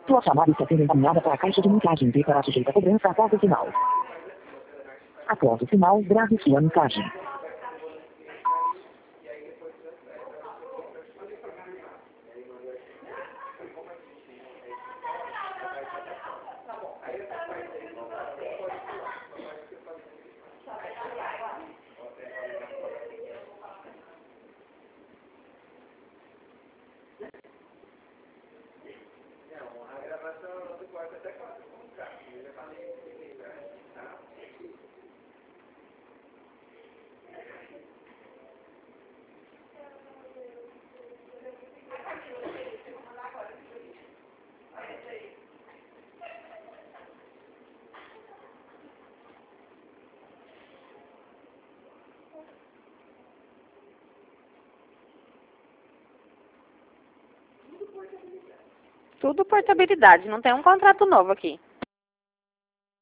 Sua chamada está sendo encaminhada para a caixa de mensagem e será sujeita a cobrança após o sinal. Após o sinal, grave sua mensagem. Tudo portabilidade, não tem um contrato novo aqui.